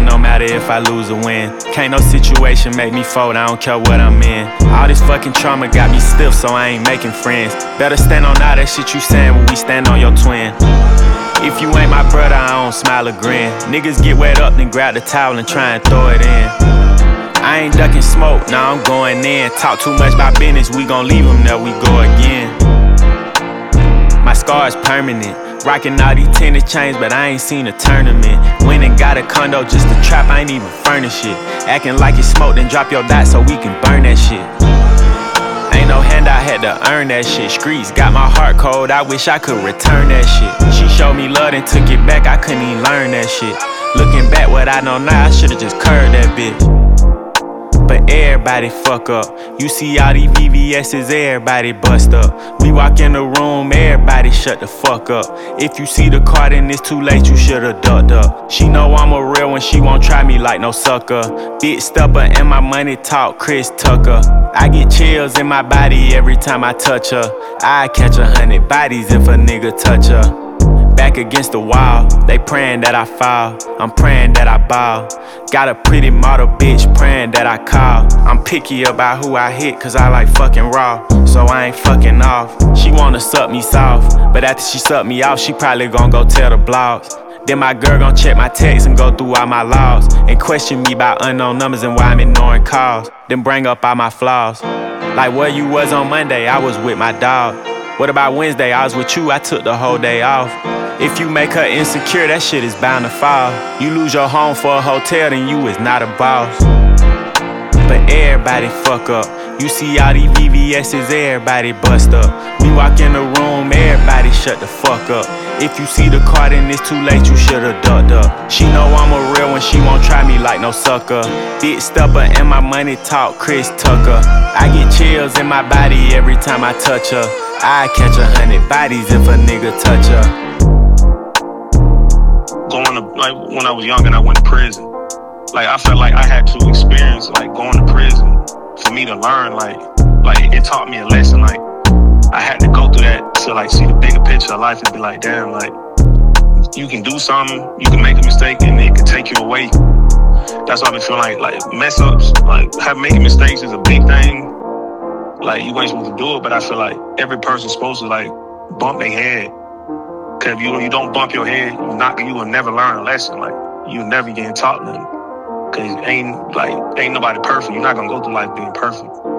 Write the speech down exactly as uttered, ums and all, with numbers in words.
no matter if I lose or win. Can't no situation make me fold, I don't care what I'm in. All this fucking trauma got me stiff, so I ain't making friends. Better stand on all that shit you saying when we stand on your twin. If you ain't my brother, I don't smile or grin. Niggas get wet up, then grab the towel and try and throw it in. I ain't ducking smoke, now I'm going in. Talk too much about business, we gon' leave them there, we go again. My scar's permanent. Rockin' all these tennis chains, but I ain't seen a tournament. Went and got a condo just to trap, I ain't even furnish it. Acting like it's smoke, then drop your dot so we can burn that shit. Ain't no handout, had to earn that shit. Streets got my heart cold, I wish I could return that shit. She showed me love and took it back, I couldn't even learn that shit. Looking back what I know now, I should've just curved that bitch. But everybody fuck up. You see all these V V S's, everybody bust up. We walk in the room, everybody shut the fuck up. If you see the card and it's too late, you should've ducked up. She know I'm a real one, she won't try me like no sucker. Big stubber and my money talk, Chris Tucker. I get chills in my body every time I touch her. I catch a hundred bodies if a nigga touch her. Back against the wall, they praying that I fall. I'm praying that I ball. Got a pretty model bitch praying that I call. I'm picky about who I hit cause I like fucking raw. So I ain't fucking off. She wanna suck me soft, but after she suck me off, she probably gon' go tell the blogs. Then my girl gon' check my texts and go through all my logs and question me about unknown numbers and why I'm ignoring calls. Then bring up all my flaws. Like where you was on Monday, I was with my dog. What about Wednesday, I was with you, I took the whole day off. If you make her insecure, that shit is bound to fall. You lose your home for a hotel, then you is not a boss. But everybody fuck up. You see all these V V S's, everybody bust up. We walk in the room, everybody shut the fuck up. If you see the card and it's too late, you should've ducked up. She know I'm a real one, she won't try me like no sucker. Big stubber and my money talk, Chris Tucker. I get chills in my body every time I touch her. I catch a hundred bodies if a nigga touch her. Going to, like, when I was young and I went to prison, like, I felt like I had to experience, like, going to prison for me to learn, like, like, it taught me a lesson, like, I had to go through that to, like, see the bigger picture of life and be like, damn, like, you can do something, you can make a mistake, and it can take you away. That's why I've been feeling like, like, mess-ups, like, having making mistakes is a big thing. Like, you ain't supposed to do it, but I feel like every person's supposed to, like, bump their head. Cause if you, you don't bump your head, you not you will never learn a lesson. Like you never get taught nothing. Cause ain't like ain't nobody perfect. You're not gonna go through life being perfect.